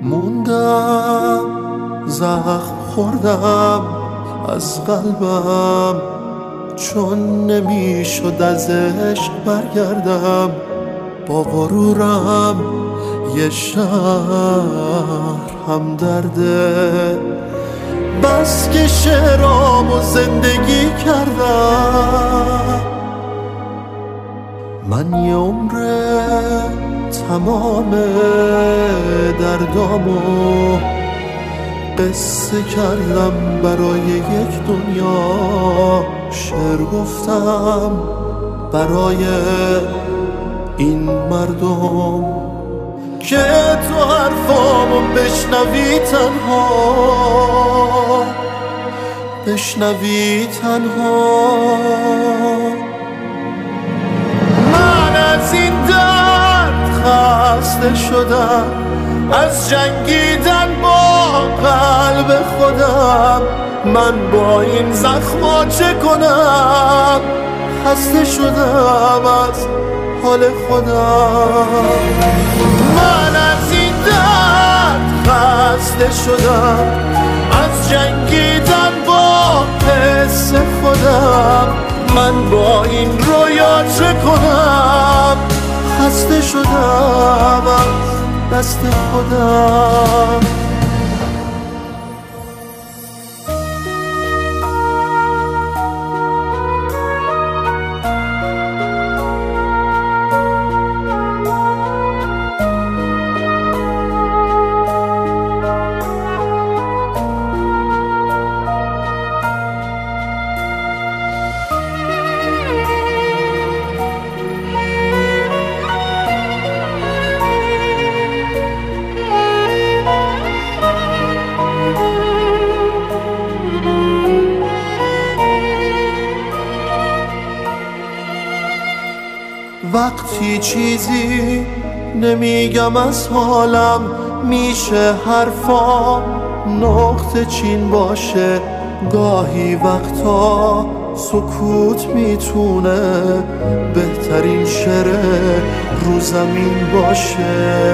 موندم، زخم خوردم از قلبم، چون نمیشد از عشق برگردم. با غرورم یه شهر هم درده، بس که شعرامو زندگی کردم. من یه عمره تمام دردامو قصه کردم، برای یک دنیا شعر گفتم، برای این مردم که تو حرفامو بشنوی تنها، بشنوی تنها. من از این درد خسته شدم، از جنگیدن با قلب خودم. من با این زخما چه کنم؟ خسته شدم از حال خودم. من از این درد خسته شدم، از جنگیدن با حس خودم. من با این رویا چه کنم؟ خسته شدم از دست خودم. وقتی چیزی نمیگم از حالم، میشه حرفام نقطه چین باشه. گاهی وقتا سکوت میتونه بهترین شعر رو زمین باشه.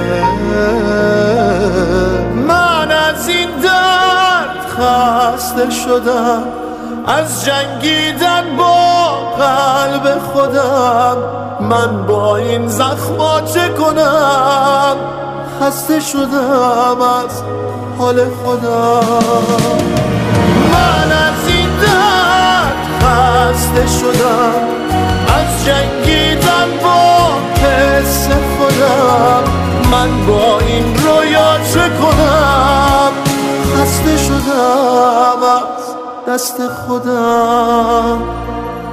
من از این درد خسته شدم، از جنگیدن با قلب خودم. من با این زخما چه کنم؟ خسته شدم از حال خودم. من از این درد خسته شدم، از جنگیدن با حس خودم. من با این رویا چه کنم؟ خسته شدم از دست خودم.